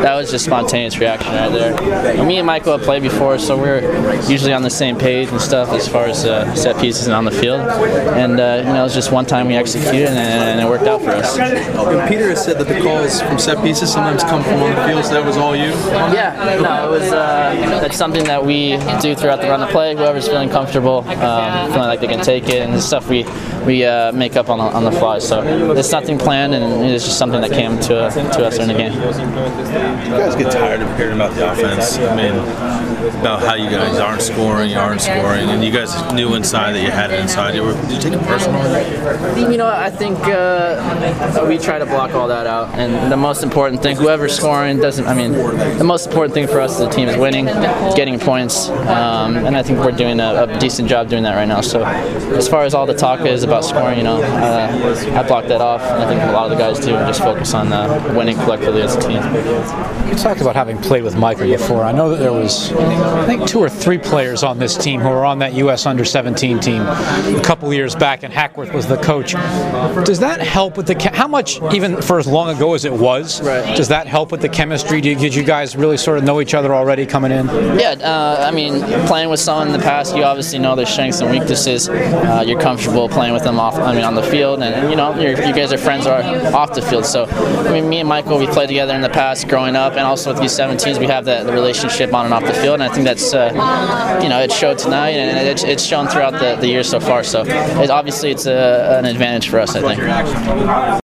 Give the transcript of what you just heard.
that was just spontaneous reaction right there. And me and Michael have played before, so we're usually on the same page and stuff as far as set pieces and on the field. And it was just one time we executed, and it worked out for us. Peter has said that the calls from set pieces sometimes come from on the field, so that was all you? Yeah, no, it was that's something that we do throughout the run of play. Whoever's feeling comfortable, feeling like they can take it, and the stuff we make up on the fly. So it's nothing planned, and it's just something that came to us in the game. Do you guys get tired of hearing about the offense? I mean, about how you guys aren't scoring, and you guys knew inside that you had it inside. Did you take it personal? I think we try to block all that out, and the most important thing, whoever's scoring the most important thing for us as a team is winning, getting points, and I think we're doing a decent job doing that right now. So as far as all the talk is about scoring, I block that off, and I think a lot of the guys do, and just focus on winning collectively as a team. You talked about having played with Michael before. I know that there was, I think, 2 or 3 players on this team who were on that U.S. Under-17 team a couple of years back, and Hackworth was the coach. Does that help with how much, even for as long ago as it was, does that help with the chemistry? Did you guys really sort of know each other already coming in? Yeah, playing with someone in the past, you obviously know their strengths and weaknesses. You're comfortable playing with them on the field, and you guys are friends off the field. So, me and Michael, we played together in the past growing up, and also with these 17s, we have the relationship on and off the field, and I think that's, it showed tonight, and it's shown throughout the year so far. So, obviously, it's an advantage for us, I think.